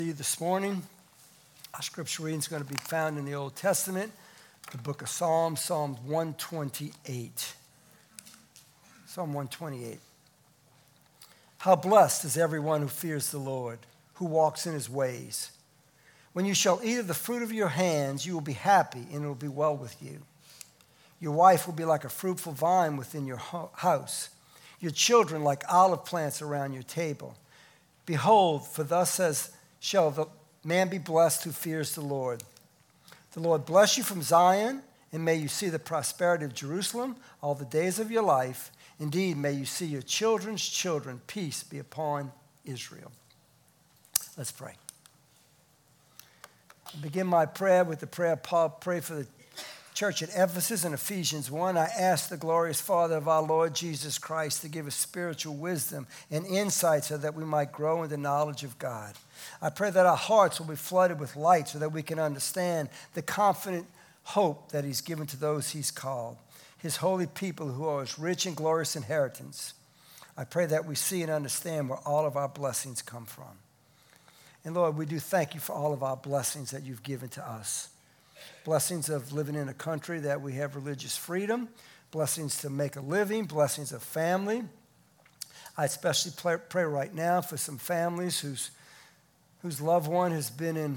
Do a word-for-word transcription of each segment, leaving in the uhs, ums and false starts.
You this morning. Our scripture reading is going to be found in the Old Testament, the book of Psalms, Psalm one twenty-eight. Psalm one twenty-eight. How blessed is everyone who fears the Lord, who walks in his ways. When you shall eat of the fruit of your hands, you will be happy, and it will be well with you. Your wife will be like a fruitful vine within your house, your children like olive plants around your table. Behold, for thus says shall the man be blessed who fears the Lord. The Lord bless you from Zion, and may you see the prosperity of Jerusalem all the days of your life. Indeed, may you see your children's children. Peace be upon Israel. Let's pray. I begin my prayer with the prayer Paul prayed for the church at Ephesus in Ephesians one. I ask the glorious Father of our Lord Jesus Christ to give us spiritual wisdom and insight so that we might grow in the knowledge of God. I pray that our hearts will be flooded with light so that we can understand the confident hope that he's given to those he's called, his holy people who are his rich and glorious inheritance. I pray that we see and understand where all of our blessings come from. And Lord, we do thank you for all of our blessings that you've given to us. Blessings of living in a country that we have religious freedom, blessings to make a living, blessings of family. I especially pray, pray right now for some families whose, whose loved one has been in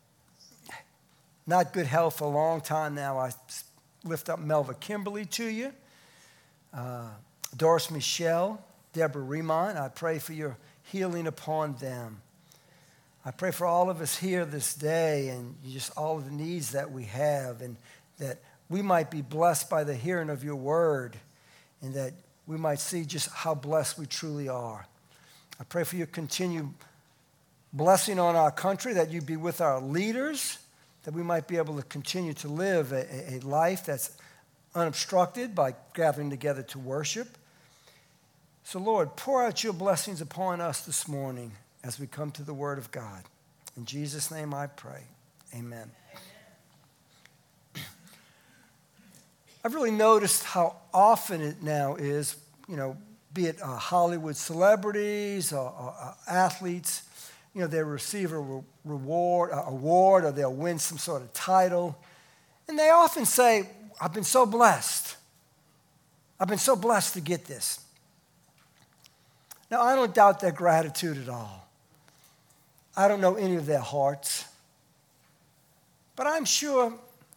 not good health for a long time now. I lift up Melva Kimberly to you, uh, Doris Michelle, Deborah Riemann. I pray for your healing upon them. I pray for all of us here this day and just all of the needs that we have, and that we might be blessed by the hearing of your word, and that we might see just how blessed we truly are. I pray for your continued blessing on our country, that you be with our leaders, that we might be able to continue to live a, a life that's unobstructed by gathering together to worship. So, Lord, pour out your blessings upon us this morning as we come to the word of God. In Jesus' name I pray. Amen. Amen. I've really noticed how often it now is, you know, be it uh, Hollywood celebrities or, or uh, athletes, you know, they receive a re- reward, uh, award, or they'll win some sort of title. And they often say, I've been so blessed. I've been so blessed to get this. Now, I don't doubt their gratitude at all. I don't know any of their hearts. But I'm sure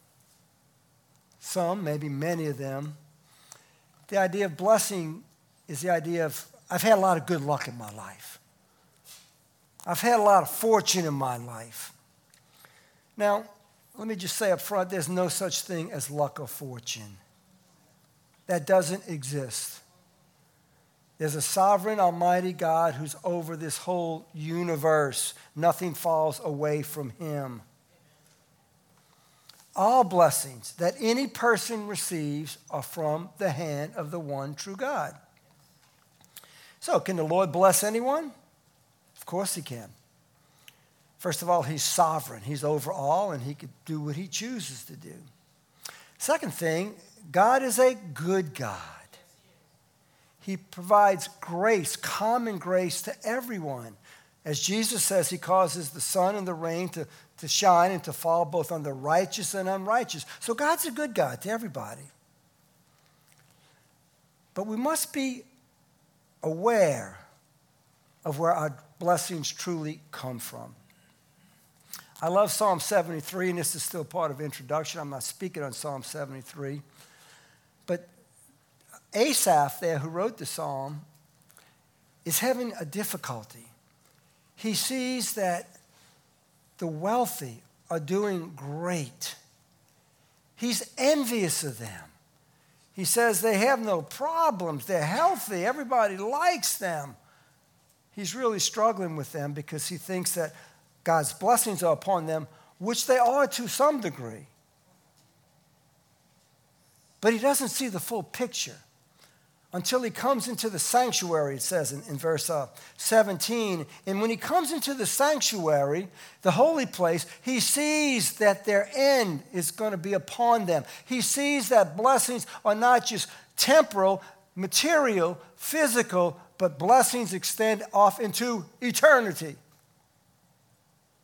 some, maybe many of them, the idea of blessing is the idea of, I've had a lot of good luck in my life. I've had a lot of fortune in my life. Now, let me just say up front, there's no such thing as luck or fortune. That doesn't exist. There's a sovereign, almighty God who's over this whole universe. Nothing falls away from him. All blessings that any person receives are from the hand of the one true God. So, can the Lord bless anyone? Of course he can. First of all, he's sovereign. He's over all, and he could do what he chooses to do. Second thing, God is a good God. He provides grace, common grace to everyone. As Jesus says, he causes the sun and the rain to, to shine and to fall both on the righteous and unrighteous. So God's a good God to everybody. But we must be aware of where our blessings truly come from. I love Psalm seventy-three, and this is still part of introduction. I'm not speaking on Psalm seventy-three. But Asaph there, who wrote the psalm, is having a difficulty. He sees that the wealthy are doing great. He's envious of them. He says they have no problems. They're healthy. Everybody likes them. He's really struggling with them because he thinks that God's blessings are upon them, which they are to some degree. But he doesn't see the full picture until he comes into the sanctuary, it says in, in verse uh, seventeen. And when he comes into the sanctuary, the holy place, he sees that their end is going to be upon them. He sees that blessings are not just temporal, material, physical, but blessings extend off into eternity.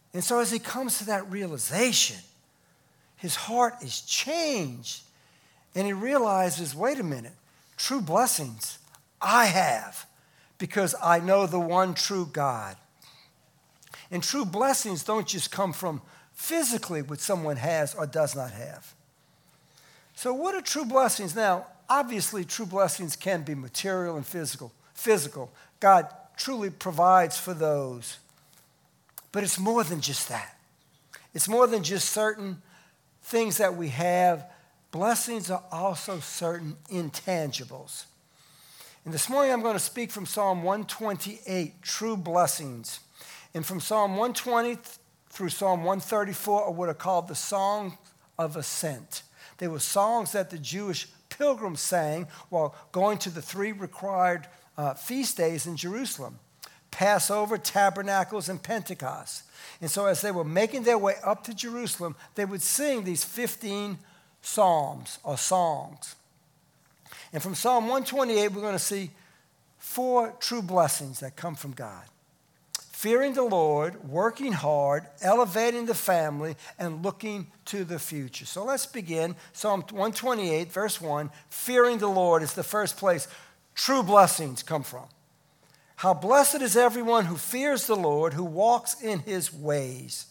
And so as he comes to that realization, his heart is changed. And he realizes, wait a minute, true blessings I have because I know the one true God. And true blessings don't just come from physically what someone has or does not have. So what are true blessings? Now, obviously, true blessings can be material and physical. Physical. God truly provides for those. But it's more than just that. It's more than just certain things that we have. Blessings are also certain intangibles. And this morning I'm going to speak from Psalm one twenty-eight, true blessings. And from Psalm one twenty through Psalm one thirty-four are what are called the Songs of Ascent. They were songs that the Jewish pilgrims sang while going to the three required uh, feast days in Jerusalem: Passover, Tabernacles, and Pentecost. And so as they were making their way up to Jerusalem, they would sing these fifteen psalms or songs. And from Psalm one twenty-eight, we're going to see four true blessings that come from God: fearing the Lord, working hard, elevating the family, and looking to the future. So let's begin. Psalm one twenty-eight, verse one, fearing the Lord is the first place true blessings come from. How blessed is everyone who fears the Lord, who walks in his ways.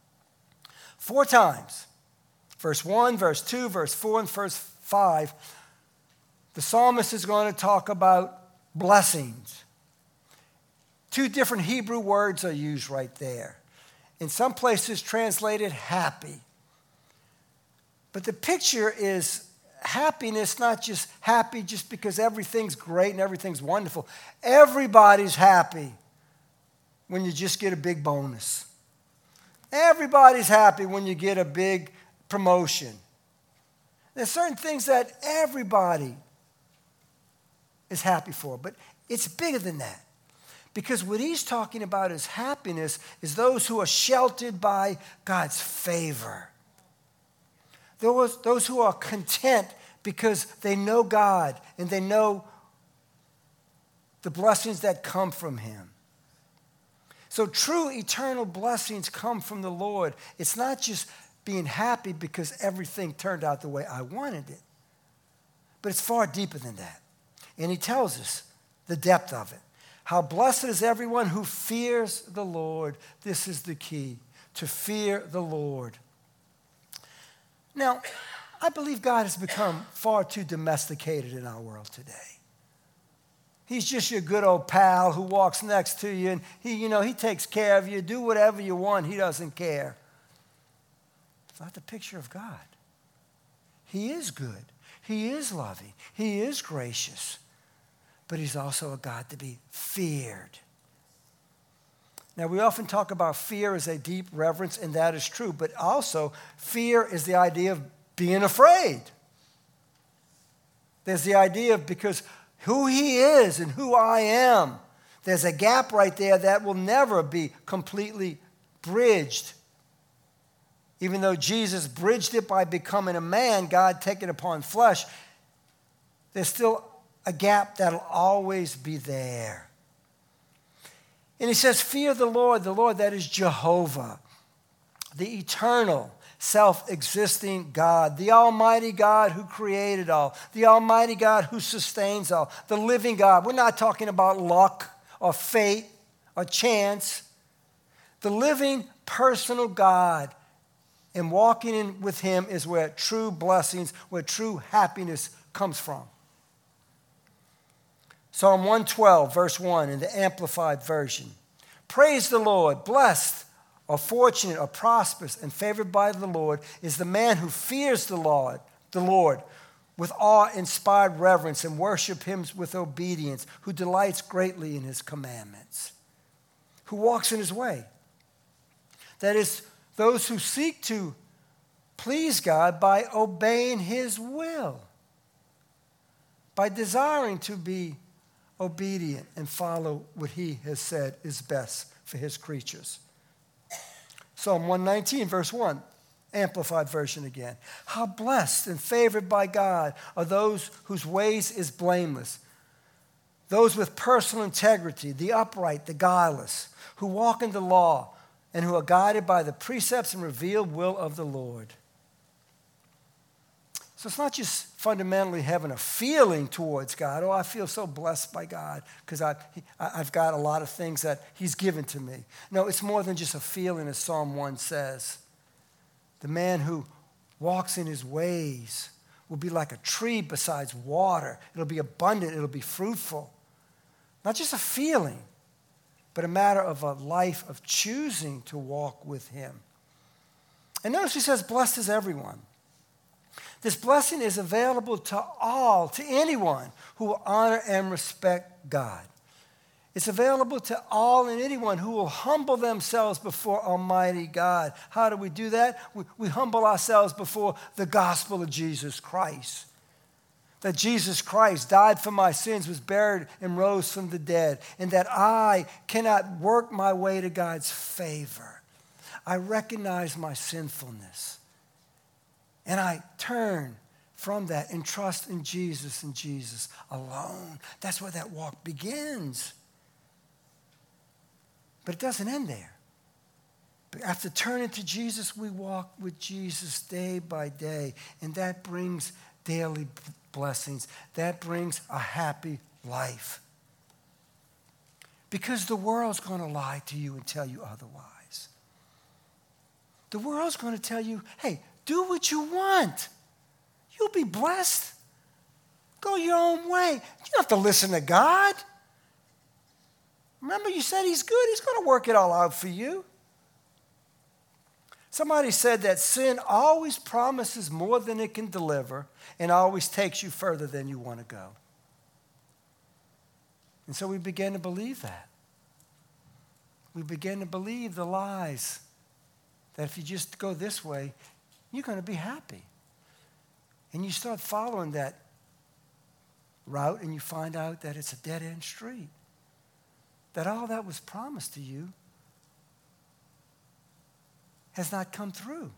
Four times, verse one, verse two, verse four, and verse five, the psalmist is going to talk about blessings. Two different Hebrew words are used right there. In some places translated happy. But the picture is happiness, not just happy just because everything's great and everything's wonderful. Everybody's happy when you just get a big bonus. Everybody's happy when you get a big promotion. There's certain things that everybody is happy for, but it's bigger than that. Because what he's talking about is happiness is those who are sheltered by God's favor. Those, those who are content because they know God and they know the blessings that come from him. So true eternal blessings come from the Lord. It's not just being happy because everything turned out the way I wanted it, but it's far deeper than that. And he tells us the depth of it. How blessed is everyone who fears the Lord. This is the key, to fear the Lord. Now, I believe God has become far too domesticated in our world today. He's just your good old pal who walks next to you, and he, you know, he takes care of you. Do whatever you want. He doesn't care. It's not the picture of God. He is good. He is loving. He is gracious. But he's also a God to be feared. Now, we often talk about fear as a deep reverence, and that is true. But also, fear is the idea of being afraid. There's the idea of because who he is and who I am, there's a gap right there that will never be completely bridged. Even though Jesus bridged it by becoming a man, God taking upon flesh, there's still a gap that'll always be there. And he says, fear the Lord, the Lord that is Jehovah, the eternal, self-existing God, the almighty God who created all, the almighty God who sustains all, the living God. We're not talking about luck or fate or chance. The living, personal God. And walking in with him is where true blessings, where true happiness comes from. Psalm one twelve, verse one, in the Amplified Version. Praise the Lord. Blessed or fortunate or prosperous and favored by the Lord is the man who fears the Lord, the Lord with awe-inspired reverence and worship him with obedience, who delights greatly in his commandments, who walks in his way. That is, those who seek to please God by obeying his will, by desiring to be obedient and follow what he has said is best for his creatures. Psalm one nineteen, verse one, Amplified Version again. How blessed and favored by God are those whose ways is blameless, those with personal integrity, the upright, the guileless, who walk in the law, and who are guided by the precepts and revealed will of the Lord. So it's not just fundamentally having a feeling towards God. Oh, I feel so blessed by God because I've, I've got a lot of things that he's given to me. No, it's more than just a feeling, as Psalm one says. The man who walks in his ways will be like a tree besides water. It'll be abundant. It'll be fruitful. Not just a feeling, but a matter of a life of choosing to walk with him. And notice he says, blessed is everyone. This blessing is available to all, to anyone who will honor and respect God. It's available to all and anyone who will humble themselves before Almighty God. How do we do that? We, we humble ourselves before the gospel of Jesus Christ. That Jesus Christ died for my sins, was buried, and rose from the dead. And that I cannot work my way to God's favor. I recognize my sinfulness. And I turn from that and trust in Jesus and Jesus alone. That's where that walk begins. But it doesn't end there. But after turning to Jesus, we walk with Jesus day by day. And that brings daily blessings. That brings a happy life. Because the world's going to lie to you and tell you otherwise. The world's going to tell you, hey, do what you want. You'll be blessed. Go your own way. You don't have to listen to God. Remember, you said he's good. He's going to work it all out for you. Somebody said that sin always promises more than it can deliver and always takes you further than you want to go. And so we began to believe that. We began to believe the lies that if you just go this way, you're going to be happy. And you start following that route and you find out that it's a dead-end street. That all that was promised to you has not come through.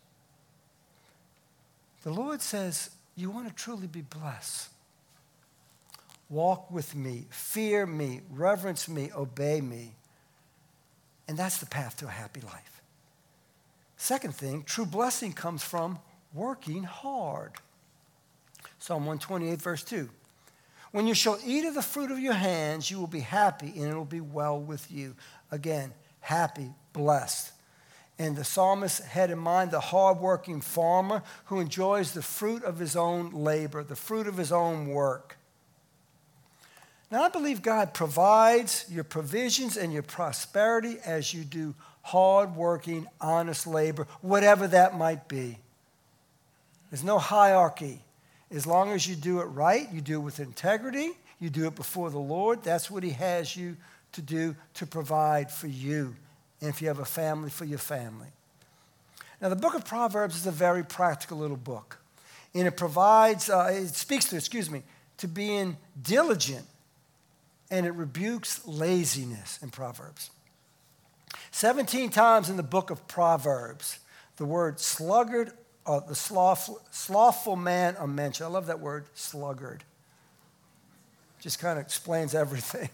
The Lord says, you want to truly be blessed. Walk with me, fear me, reverence me, obey me. And that's the path to a happy life. Second thing, true blessing comes from working hard. Psalm one twenty-eight, verse two. When you shall eat of the fruit of your hands, you will be happy, and it will be well with you. Again, happy, blessed. And the psalmist had in mind the hardworking farmer who enjoys the fruit of his own labor, the fruit of his own work. Now, I believe God provides your provisions and your prosperity as you do hard-working, honest labor, whatever that might be. There's no hierarchy. As long as you do it right, you do it with integrity, you do it before the Lord, that's what he has you to do to provide for you. And if you have a family, for your family. Now, the book of Proverbs is a very practical little book. And it provides, uh, it speaks to, excuse me, to being diligent. And it rebukes laziness in Proverbs. seventeen times in the book of Proverbs, the word sluggard, or the slothful, slothful man are mentioned. I love that word, sluggard. Just kind of explains everything.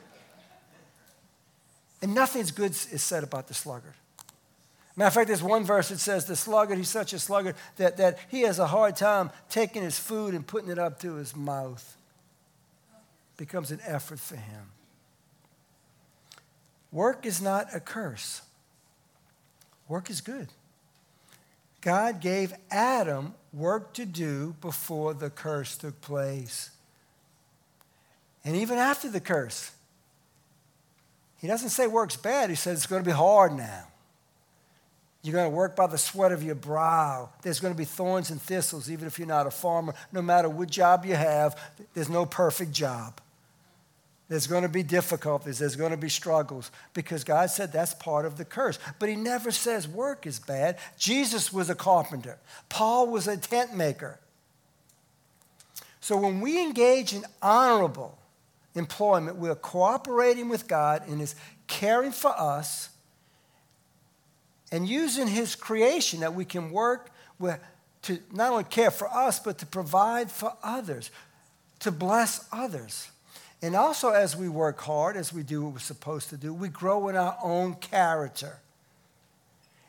And nothing's good is said about the sluggard. Matter of fact, there's one verse that says the sluggard, he's such a sluggard that, that he has a hard time taking his food and putting it up to his mouth. Becomes an effort for him. Work is not a curse. Work is good. God gave Adam work to do before the curse took place. And even after the curse, he doesn't say work's bad. He says it's going to be hard now. You're going to work by the sweat of your brow. There's going to be thorns and thistles, even if you're not a farmer. No matter what job you have, there's no perfect job. There's going to be difficulties. There's going to be struggles because God said that's part of the curse. But he never says work is bad. Jesus was a carpenter. Paul was a tent maker. So when we engage in honorable employment, we're cooperating with God in his caring for us and using his creation that we can work with to not only care for us, but to provide for others, to bless others. And also as we work hard, as we do what we're supposed to do, we grow in our own character.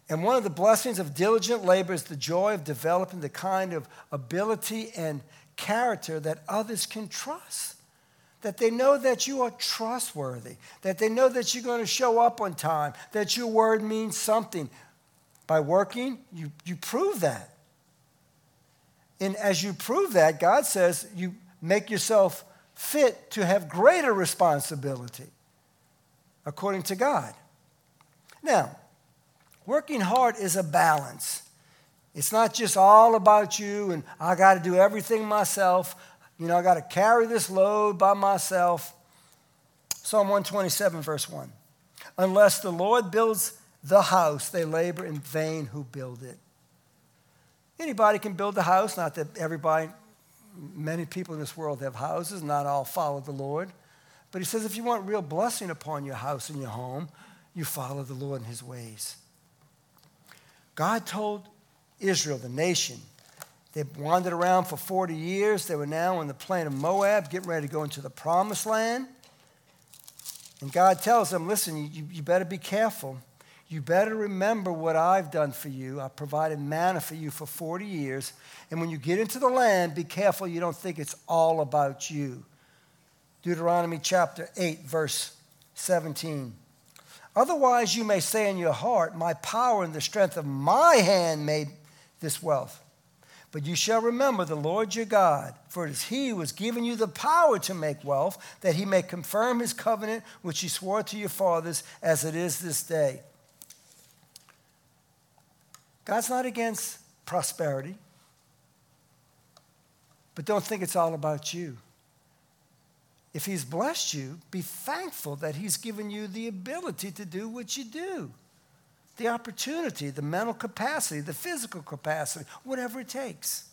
And one of the blessings of diligent labor is the joy of developing the kind of ability and character that others can trust. That they know that you are trustworthy, that they know that you're going to show up on time, that your word means something. By working, you, you prove that. And as you prove that, God says you make yourself fit to have greater responsibility, according to God. Now, working hard is a balance. It's not just all about you and I got to do everything myself. You know, I got to carry this load by myself. Psalm one twenty-seven, verse one. Unless the Lord builds the house, they labor in vain who build it. Anybody can build a house, not that everybody, many people in this world have houses, not all follow the Lord. But he says if you want real blessing upon your house and your home, you follow the Lord in his ways. God told Israel, the nation, they wandered around for forty years. They were now in the plain of Moab, getting ready to go into the promised land. And God tells them, listen, you, you better be careful. You better remember what I've done for you. I provided manna for you for forty years. And when you get into the land, be careful you don't think it's all about you. Deuteronomy chapter eight, verse seventeen. Otherwise you may say in your heart, my power and the strength of my hand made this wealth. But you shall remember the Lord your God, for it is he who has given you the power to make wealth, that he may confirm his covenant, which he swore to your fathers, as it is this day. God's not against prosperity, but don't think it's all about you. If he's blessed you, be thankful that he's given you the ability to do what you do. The opportunity, the mental capacity, the physical capacity, whatever it takes.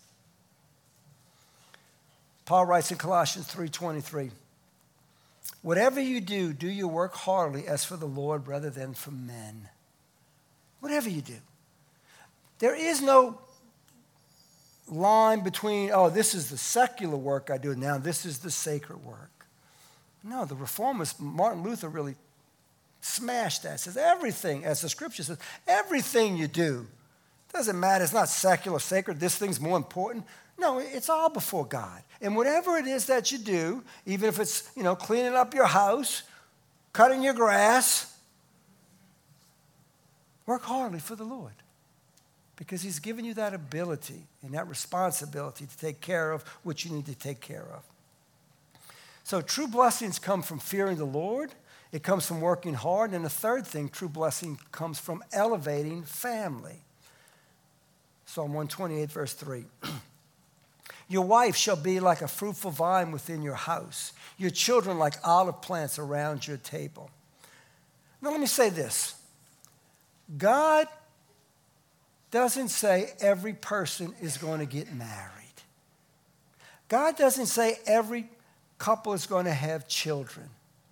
Paul writes in Colossians three twenty-three, whatever you do, do your work heartily as for the Lord rather than for men. Whatever you do. There is no line between, oh, this is the secular work I do, now this is the sacred work. No, the reformers, Martin Luther really smashed that. Says everything, as the scripture says, everything you do, doesn't matter, it's not secular, sacred, this thing's more important. No, it's all before God. And whatever it is that you do, even if it's, you know, cleaning up your house, cutting your grass, work hardly for the Lord. Because he's given you that ability and that responsibility to take care of what you need to take care of. So true blessings come from fearing the Lord. It comes from working hard. And the third thing, true blessing comes from elevating family. Psalm one twenty-eight, verse three. Your wife shall be like a fruitful vine within your house, your children like olive plants around your table. Now let me say this. God doesn't say every person is going to get married. God doesn't say every couple is going to have children.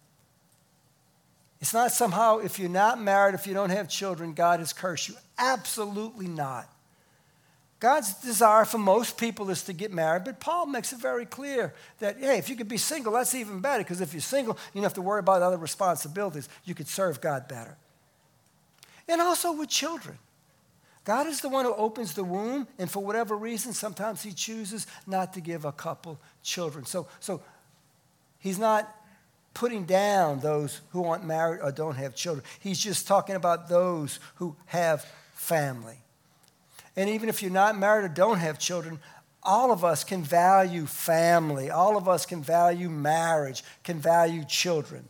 It's not somehow if you're not married, if you don't have children, God has cursed you. Absolutely not. God's desire for most people is to get married, but Paul makes it very clear that, hey, if you could be single, that's even better, because if you're single, you don't have to worry about other responsibilities. You could serve God better. And also with children. God is the one who opens the womb, and for whatever reason, sometimes he chooses not to give a couple children. So, so he's not putting down those who aren't married or don't have children. He's just talking about those who have family. And even if you're not married or don't have children, all of us can value family. All of us can value marriage, can value children.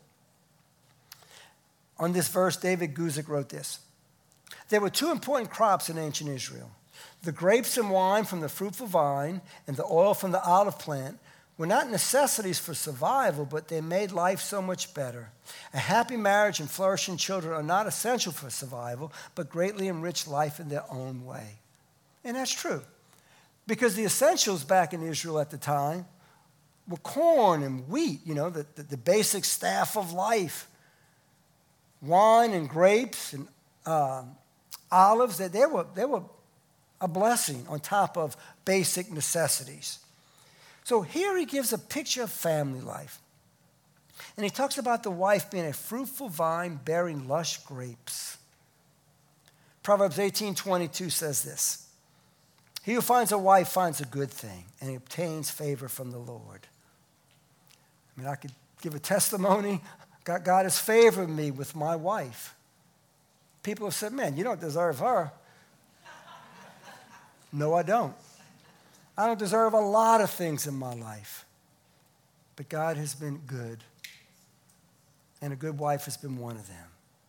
On this verse, David Guzik wrote this. There were two important crops in ancient Israel. The grapes and wine from the fruitful vine and the oil from the olive plant were not necessities for survival, but they made life so much better. A happy marriage and flourishing children are not essential for survival, but greatly enrich life in their own way. And that's true. Because the essentials back in Israel at the time were corn and wheat, you know, the, the, the basic staff of life. Wine and grapes and um, olives, that they were, they were a blessing on top of basic necessities. So here he gives a picture of family life. And he talks about the wife being a fruitful vine bearing lush grapes. Proverbs eighteen twenty-two says this: he who finds a wife finds a good thing, and he obtains favor from the Lord. I mean, I could give a testimony. God, God has favored me with my wife. People have said, man, you don't deserve her. No, I don't. I don't deserve a lot of things in my life. But God has been good. And a good wife has been one of them.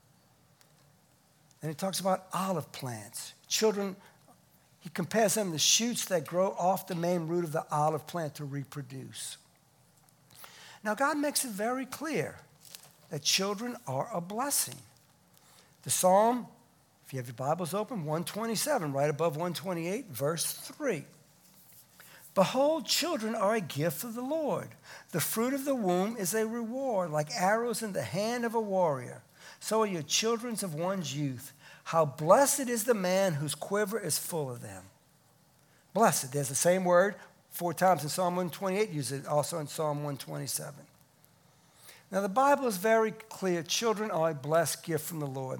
And he talks about olive plants. Children, he compares them to shoots that grow off the main root of the olive plant to reproduce. Now, God makes it very clear that children are a blessing. The Psalm, if you have your Bibles open, one twenty-seven, right above one twenty-eight, verse three. Behold, children are a gift of the Lord. The fruit of the womb is a reward, like arrows in the hand of a warrior. So are your children of one's youth. How blessed is the man whose quiver is full of them. Blessed, there's the same word four times in Psalm one twenty-eight, used it also in Psalm one twenty-seven. Now, the Bible is very clear. Children are a blessed gift from the Lord.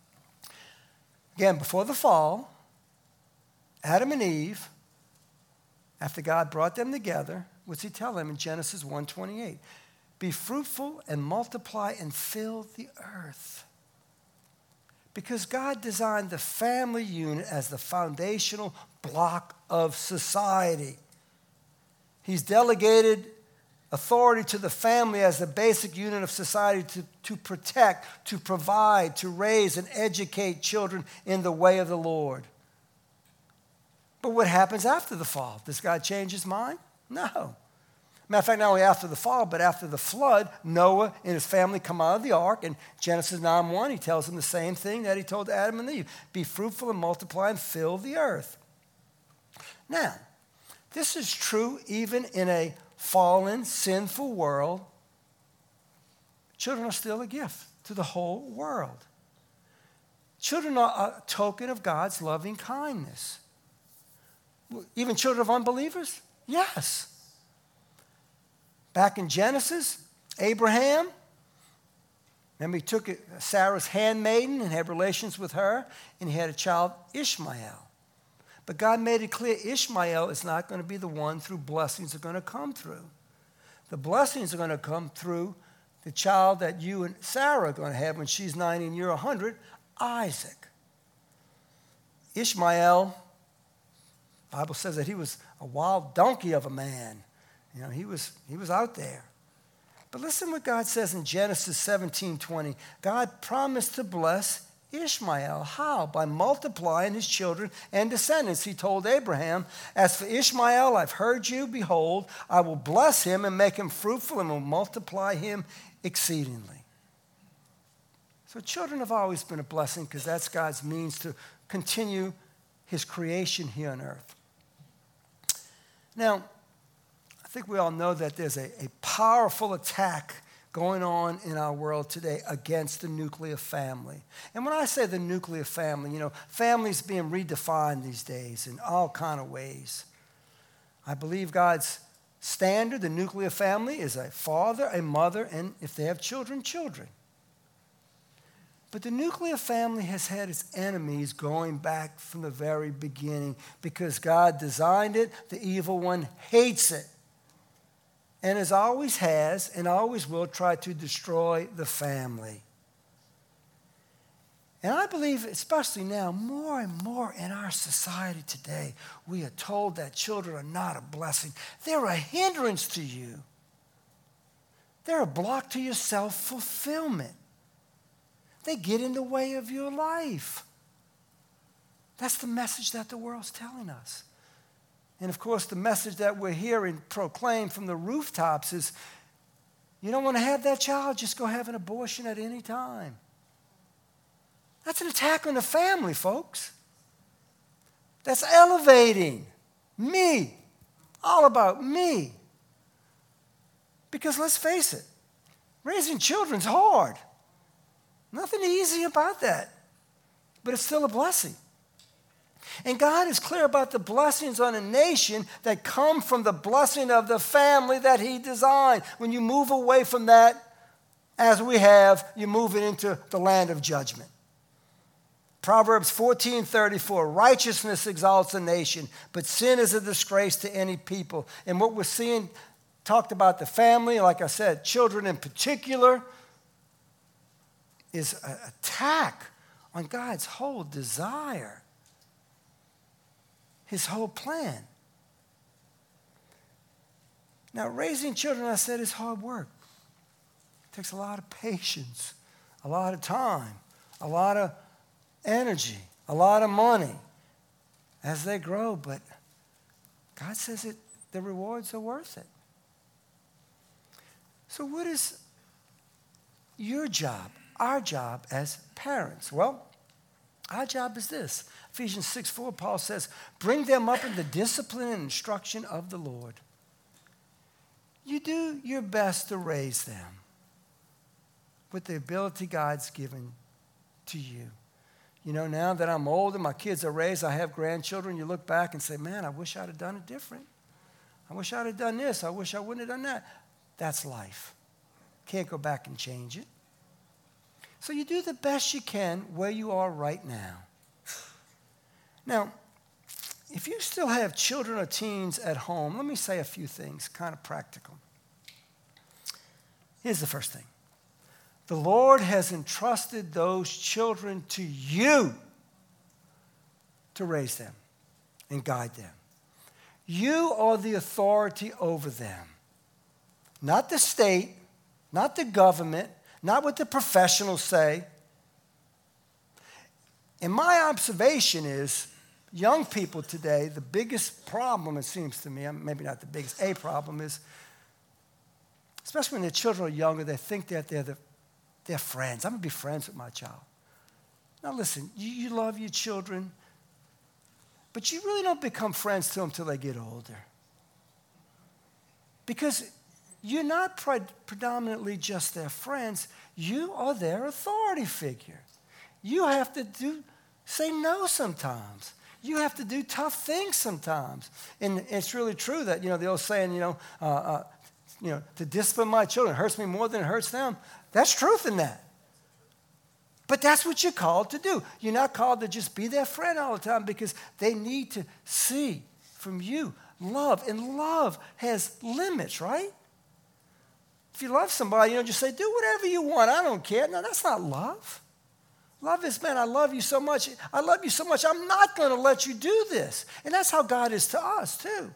Again, before the fall, Adam and Eve, after God brought them together, what's he tell them in Genesis one twenty-eight? Be fruitful and multiply and fill the earth. Because God designed the family unit as the foundational block of society. He's delegated authority to the family as the basic unit of society to, to protect, to provide, to raise, and educate children in the way of the Lord. But what happens after the fall? Does God change his mind? No. Matter of fact, not only after the fall, but after the flood, Noah and his family come out of the ark. In Genesis nine one, he tells them the same thing that he told Adam and Eve. Be fruitful and multiply and fill the earth. Now, this is true even in a fallen, sinful world. Children are still a gift to the whole world. Children are a token of God's loving kindness. Even children of unbelievers? Yes. Back in Genesis, Abraham, remember he took Sarah's handmaiden and had relations with her, and he had a child, Ishmael. But God made it clear Ishmael is not going to be the one through blessings are going to come through. The blessings are going to come through the child that you and Sarah are going to have when she's ninety and you're one hundred, Isaac. Ishmael, the Bible says that he was a wild donkey of a man. You know, he was, he was out there. But listen what God says in Genesis seventeen twenty. God promised to bless Ishmael. How? By multiplying his children and descendants. He told Abraham, as for Ishmael, I've heard you. Behold, I will bless him and make him fruitful and will multiply him exceedingly. So children have always been a blessing because that's God's means to continue his creation here on earth. Now, I think we all know that there's a, a powerful attack going on in our world today against the nuclear family. And when I say the nuclear family, you know, families being redefined these days in all kind of ways. I believe God's standard, the nuclear family, is a father, a mother, and if they have children, children. But the nuclear family has had its enemies going back from the very beginning because God designed it, the evil one hates it. And as always has and always will try to destroy the family. And I believe, especially now, more and more in our society today, we are told that children are not a blessing. They're a hindrance to you. They're a block to your self-fulfillment. They get in the way of your life. That's the message that the world's telling us. And of course, the message that we're hearing proclaimed from the rooftops is, you don't want to have that child, just go have an abortion at any time. That's an attack on the family, folks. That's elevating me, all about me. Because let's face it, raising children's hard. Nothing easy about that, but it's still a blessing. And God is clear about the blessings on a nation that come from the blessing of the family that he designed. When you move away from that, as we have, you move it into the land of judgment. Proverbs fourteen thirty-four, righteousness exalts a nation, but sin is a disgrace to any people. And what we're seeing talked about the family, like I said, children in particular, is an attack on God's whole desire, his whole plan. Now, raising children, I said, is hard work. It takes a lot of patience, a lot of time, a lot of energy, a lot of money as they grow, but God says it, the rewards are worth it. So what is your job, our job as parents? Well, our job is this. Ephesians six four, Paul says, bring them up in the discipline and instruction of the Lord. You do your best to raise them with the ability God's given to you. You know, now that I'm older, my kids are raised, I have grandchildren, you look back and say, man, I wish I'd have done it different. I wish I'd have done this. I wish I wouldn't have done that. That's life. Can't go back and change it. So you do the best you can where you are right now. Now, if you still have children or teens at home, let me say a few things, kind of practical. Here's the first thing. The Lord has entrusted those children to you to raise them and guide them. You are the authority over them. Not the state, not the government, not what the professionals say. And my observation is, young people today, the biggest problem, it seems to me, maybe not the biggest, a problem is, especially when their children are younger, they think that they're, the, they're friends. I'm going to be friends with my child. Now listen, you, you love your children, but you really don't become friends to them until they get older. Because you're not pre- predominantly just their friends. You are their authority figure. You have to do say no sometimes. You have to do tough things sometimes. And it's really true that, you know, the old saying, you know, uh, uh, you know, to discipline my children hurts me more than it hurts them. That's truth in that. But that's what you're called to do. You're not called to just be their friend all the time, because they need to see from you love. And love has limits, right? If you love somebody, you don't just say, do whatever you want. I don't care. No, that's not love. Love is, man, I love you so much. I love you so much. I'm not going to let you do this. And that's how God is to us, too.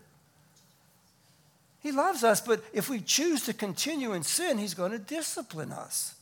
He loves us, but if we choose to continue in sin, he's going to discipline us.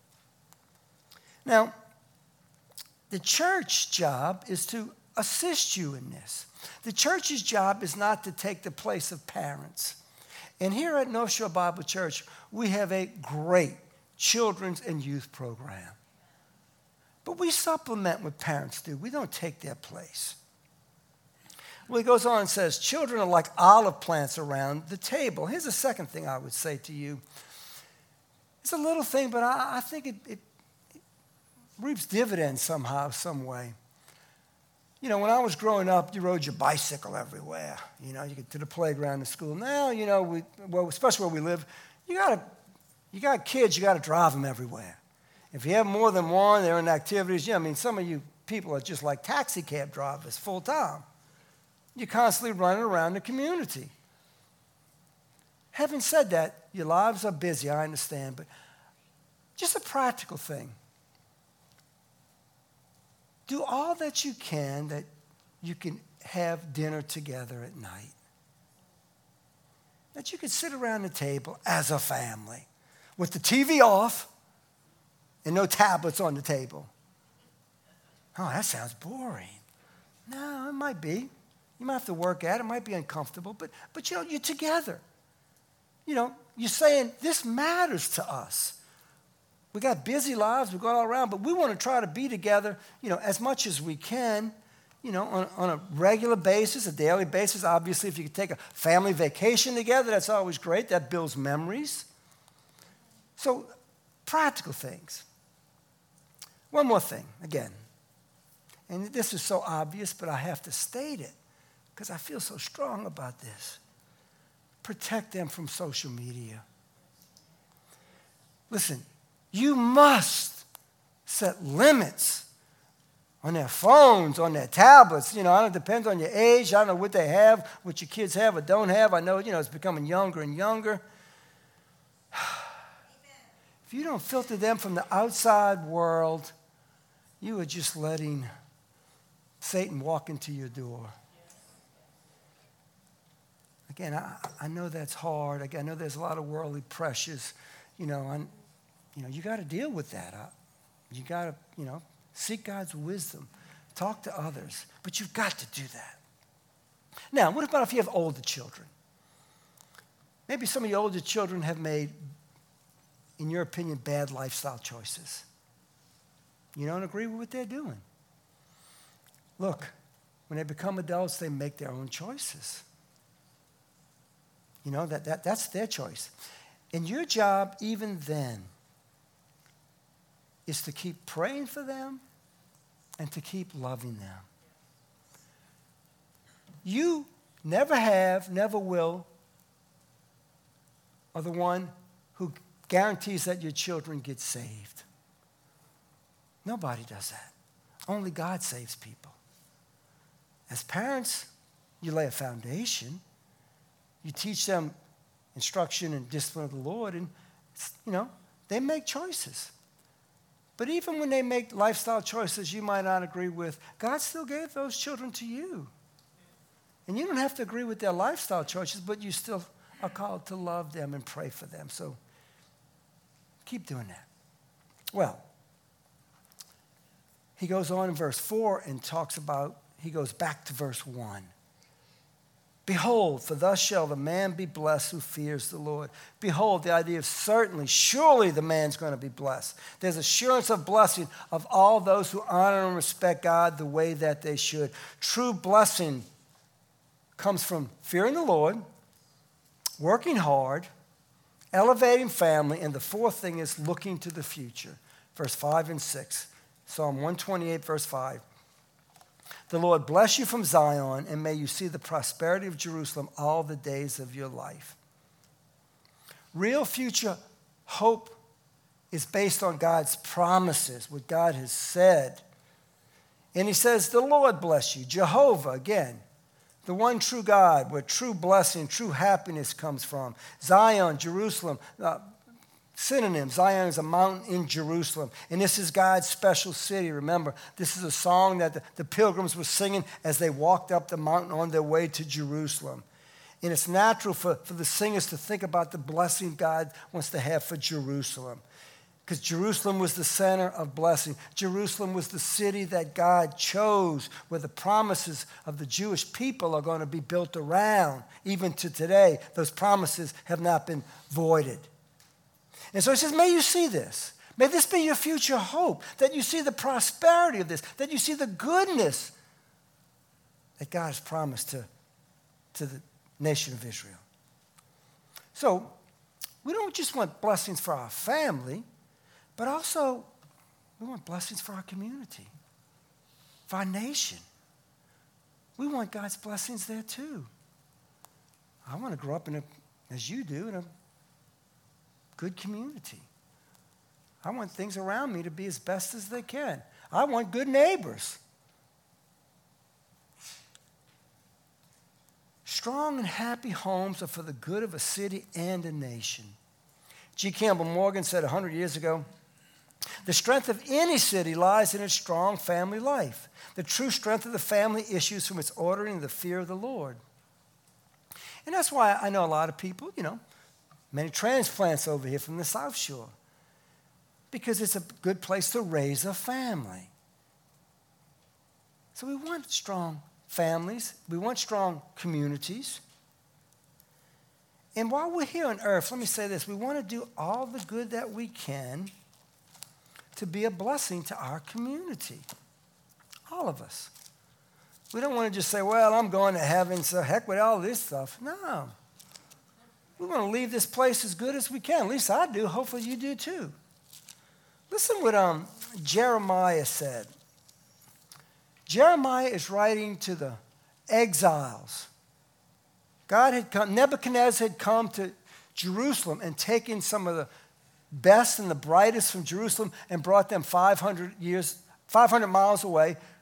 Now, the church's job is to assist you in this. The church's job is not to take the place of parents. And here at North Shore Bible Church, we have a great children's and youth program. But we supplement what parents do. We don't take their place. Well, he goes on and says, children are like olive plants around the table. Here's the second thing I would say to you. It's a little thing, but I, I think it, it, it reaps dividends somehow, some way. You know, when I was growing up, you rode your bicycle everywhere. You know, you get to the playground in school. Now, you know, we, well, especially where we live, you got you got kids, you got to drive them everywhere. If you have more than one, they're in activities. Yeah, I mean, some of you people are just like taxi cab drivers full time. You're constantly running around the community. Having said that, your lives are busy, I understand, but just a practical thing. Do all that you can that you can have dinner together at night. That you can sit around the table as a family with the T V off and no tablets on the table. Oh, that sounds boring. No, it might be. You might have to work at it. It might be uncomfortable, but, but you know, you're together. You know, you're saying this matters to us. We got busy lives, we go all around, but we want to try to be together, you know, as much as we can, you know, on, on a regular basis, a daily basis. Obviously, if you could take a family vacation together, that's always great. That builds memories. So, practical things. One more thing, again, and this is so obvious, but I have to state it because I feel so strong about this. Protect them from social media. Listen, you must set limits on their phones, on their tablets. You know, I don't, it depends on your age. I don't know what they have, what your kids have or don't have. I know, you know, it's becoming younger and younger. If you don't filter them from the outside world, you are just letting Satan walk into your door. Again, I, I know that's hard. Again, I know there's a lot of worldly pressures. You know, and, you know, you got to deal with that. I, you got to, you know, seek God's wisdom. Talk to others. But you've got to do that. Now, what about if you have older children? Maybe some of your older children have made, in your opinion, bad lifestyle choices. You don't agree with what they're doing. Look, when they become adults, they make their own choices. You know, that, that that's their choice. And your job, even then, is to keep praying for them and to keep loving them. You never have, never will, are the one who guarantees that your children get saved. Nobody does that. Only God saves people. As parents, you lay a foundation. You teach them instruction and discipline of the Lord, and, you know, they make choices. But even when they make lifestyle choices you might not agree with, God still gave those children to you. And you don't have to agree with their lifestyle choices, but you still are called to love them and pray for them. So keep doing that. Well, he goes on in verse four and talks about, he goes back to verse one. Behold, for thus shall the man be blessed who fears the Lord. Behold, the idea of certainly, surely the man's going to be blessed. There's assurance of blessing of all those who honor and respect God the way that they should. True blessing comes from fearing the Lord, working hard, elevating family, and the fourth thing is looking to the future. Verse five and six. Psalm one twenty-eight, verse five. The Lord bless you from Zion, and may you see the prosperity of Jerusalem all the days of your life. Real future hope is based on God's promises, what God has said. And he says, the Lord bless you. Jehovah, again, the one true God, where true blessing, true happiness comes from. Zion, Jerusalem, uh, synonym. Zion is a mountain in Jerusalem. And this is God's special city. Remember, this is a song that the, the pilgrims were singing as they walked up the mountain on their way to Jerusalem. And it's natural for, for the singers to think about the blessing God wants to have for Jerusalem. Because Jerusalem was the center of blessing. Jerusalem was the city that God chose, where the promises of the Jewish people are going to be built around. Even to today, those promises have not been voided. And so he says, may you see this. May this be your future hope, that you see the prosperity of this, that you see the goodness that God has promised to, to the nation of Israel. So we don't just want blessings for our family, but also we want blessings for our community, for our nation. We want God's blessings there too. I want to grow up in a, as you do, in a good community. I want things around me to be as best as they can. I want good neighbors. Strong and happy homes are for the good of a city and a nation. G. Campbell Morgan said one hundred years ago, the strength of any city lies in its strong family life. The true strength of the family issues from its ordering and the fear of the Lord. And that's why I know a lot of people, you know, many transplants over here from the South Shore, because it's a good place to raise a family. So we want strong families. We want strong communities. And while we're here on earth, let me say this. We want to do all the good that we can to be a blessing to our community. All of us. We don't want to just say, well, I'm going to heaven, so heck with all this stuff. No. We want to leave this place as good as we can. At least I do. Hopefully you do too. Listen what um, Jeremiah said. Jeremiah is writing to the exiles. God had come, Nebuchadnezzar had come to Jerusalem and taken some of the best and the brightest from Jerusalem and brought them five hundred years, five hundred miles away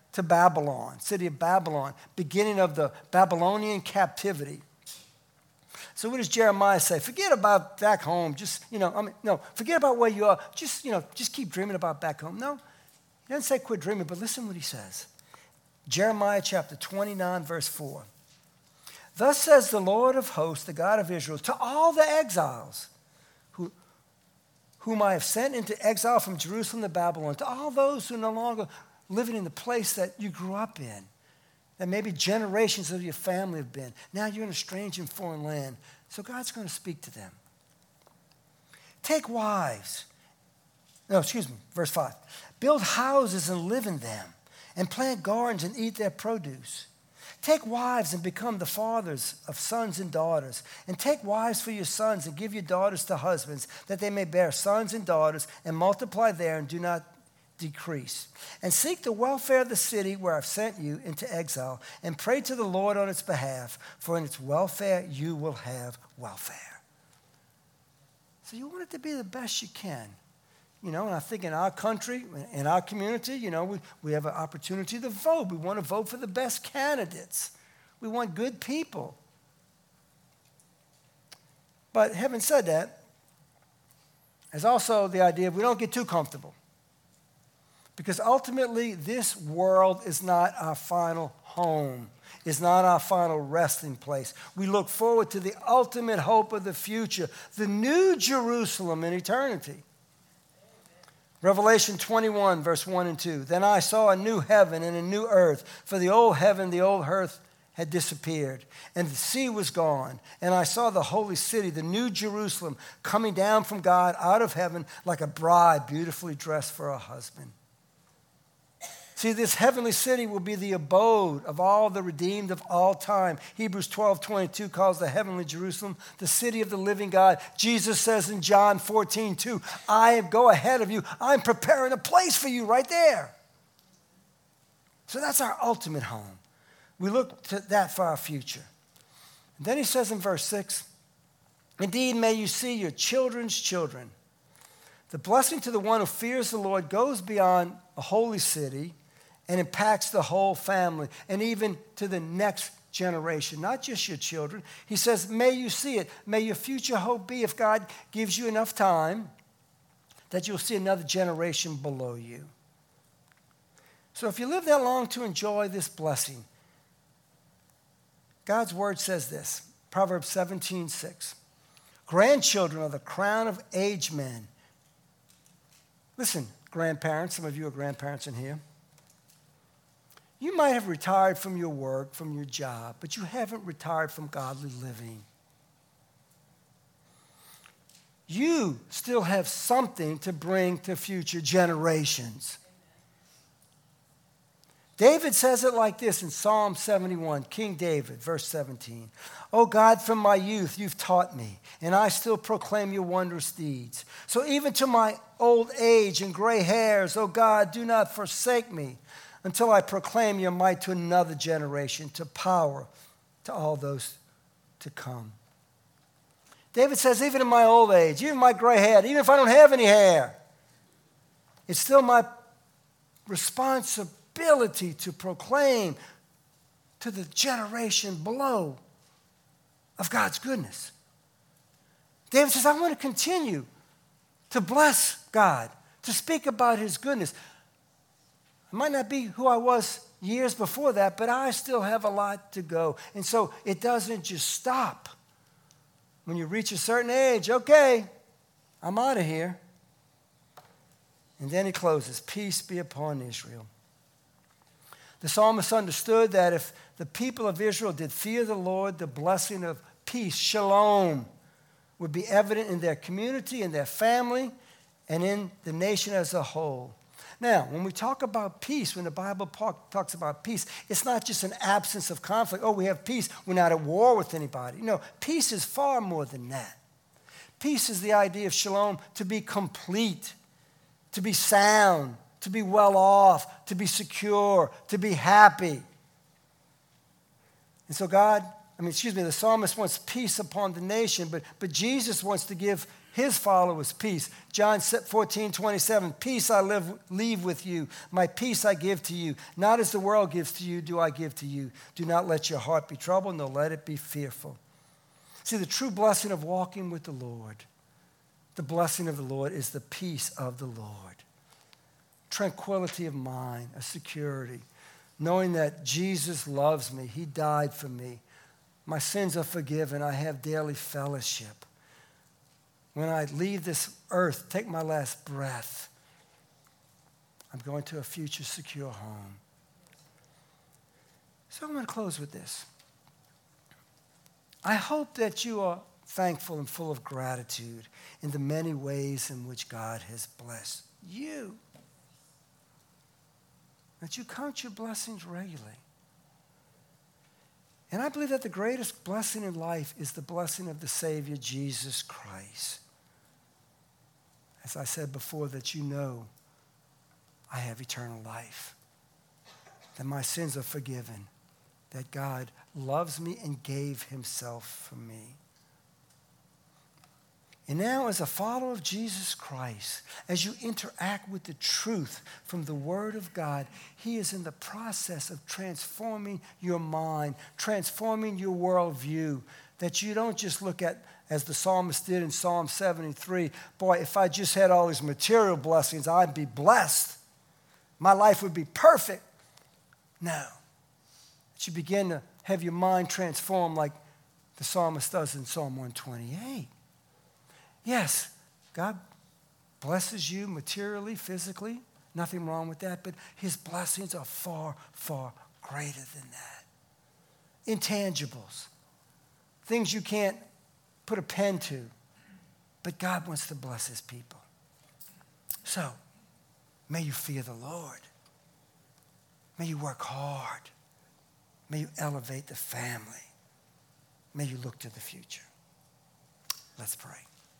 to Babylon, city of Babylon, beginning of the Babylonian captivity. So what does Jeremiah say? Forget about back home. Just, you know, I mean, no, forget about where you are. Just, you know, just keep dreaming about back home. No, he doesn't say quit dreaming, but listen what he says. Jeremiah chapter twenty-nine, verse four. Thus says the Lord of hosts, the God of Israel, to all the exiles who, whom I have sent into exile from Jerusalem to Babylon, to all those who are no longer living in the place that you grew up in, that maybe generations of your family have been. Now you're in a strange and foreign land. So God's going to speak to them. Take wives. No, excuse me, verse five. Build houses and live in them, and plant gardens and eat their produce. Take wives and become the fathers of sons and daughters. And take wives for your sons and give your daughters to husbands, that they may bear sons and daughters and multiply there and do not decrease. And seek the welfare of the city where I've sent you into exile, and pray to the Lord on its behalf, for in its welfare you will have welfare. So you want it to be the best you can. You know, and I think in our country, in our community, you know, we, we have an opportunity to vote. We want to vote for the best candidates. We want good people. But having said that, there's also the idea of we don't get too comfortable. Because ultimately, this world is not our final home. It's not our final resting place. We look forward to the ultimate hope of the future, the new Jerusalem in eternity. Revelation twenty-one, verse one and two. Then I saw a new heaven and a new earth, for the old heaven, the old earth had disappeared, and the sea was gone. And I saw the holy city, the new Jerusalem, coming down from God out of heaven like a bride beautifully dressed for her husband. See, this heavenly city will be the abode of all the redeemed of all time. Hebrews twelve twenty-two calls the heavenly Jerusalem the city of the living God. Jesus says in John fourteen two, I go ahead of you. I'm preparing a place for you right there. So that's our ultimate home. We look to that for our future. And then he says in verse six, indeed, may you see your children's children. The blessing to the one who fears the Lord goes beyond a holy city and impacts the whole family and even to the next generation, not just your children. He says, may you see it. May your future hope be, if God gives you enough time, that you'll see another generation below you. So if you live that long to enjoy this blessing, God's word says this, Proverbs seventeen six. Grandchildren are the crown of aged men. Listen, grandparents, some of you are grandparents in here. You might have retired from your work, from your job, but you haven't retired from godly living. You still have something to bring to future generations. David says it like this in Psalm seventy-one, King David, verse seventeen. O God, from my youth you've taught me, and I still proclaim your wondrous deeds. So even to my old age and gray hairs, O God, do not forsake me, until I proclaim your might to another generation, to power to all those to come. David says, even in my old age, even my gray hair, even if I don't have any hair, it's still my responsibility to proclaim to the generation below of God's goodness. David says, I want to continue to bless God, to speak about his goodness. I might not be who I was years before that, but I still have a lot to go. And so it doesn't just stop. When you reach a certain age, okay, I'm out of here. And then he closes, peace be upon Israel. The psalmist understood that if the people of Israel did fear the Lord, the blessing of peace, shalom, would be evident in their community, in their family, and in the nation as a whole. Now, when we talk about peace, when the Bible talks about peace, it's not just an absence of conflict. Oh, we have peace. We're not at war with anybody. No, peace is far more than that. Peace is the idea of shalom, to be complete, to be sound, to be well off, to be secure, to be happy. And so God I mean, excuse me, the psalmist wants peace upon the nation, but, but Jesus wants to give his followers peace. John fourteen twenty-seven, peace I live, leave with you. My peace I give to you. Not as the world gives to you, do I give to you. Do not let your heart be troubled, nor let it be fearful. See, the true blessing of walking with the Lord, the blessing of the Lord is the peace of the Lord. Tranquility of mind, a security, knowing that Jesus loves me. He died for me. My sins are forgiven. I have daily fellowship. When I leave this earth, take my last breath, I'm going to a future secure home. So I'm going to close with this. I hope that you are thankful and full of gratitude in the many ways in which God has blessed you. That you count your blessings regularly. And I believe that the greatest blessing in life is the blessing of the Savior, Jesus Christ. As I said before, that you know I have eternal life, that my sins are forgiven, that God loves me and gave himself for me. And now, as a follower of Jesus Christ, as you interact with the truth from the Word of God, he is in the process of transforming your mind, transforming your worldview, that you don't just look at, as the psalmist did in Psalm seventy-three, boy, if I just had all these material blessings, I'd be blessed. My life would be perfect. No. That you begin to have your mind transformed like the psalmist does in Psalm one twenty-eight. Yes, God blesses you materially, physically. Nothing wrong with that, but his blessings are far, far greater than that. Intangibles. Things you can't put a pen to. But God wants to bless his people. So, may you fear the Lord. May you work hard. May you elevate the family. May you look to the future. Let's pray.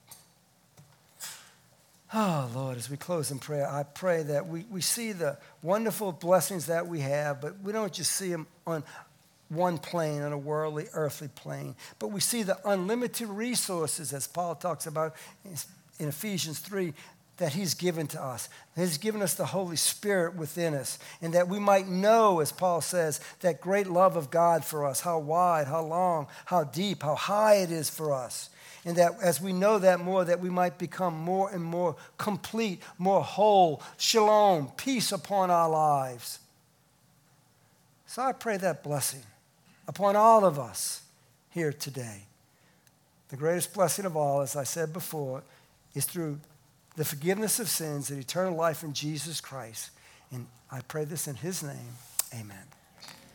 Oh, Lord, as we close in prayer, I pray that we, we see the wonderful blessings that we have, but we don't just see them on one plane, on a worldly, earthly plane, but we see the unlimited resources, as Paul talks about in Ephesians three, that he's given to us. He's given us the Holy Spirit within us, and that we might know, as Paul says, that great love of God for us, how wide, how long, how deep, how high it is for us. And that as we know that more, that we might become more and more complete, more whole, shalom, peace upon our lives. So I pray that blessing upon all of us here today. The greatest blessing of all, as I said before, is through the forgiveness of sins and eternal life in Jesus Christ. And I pray this in his name. Amen.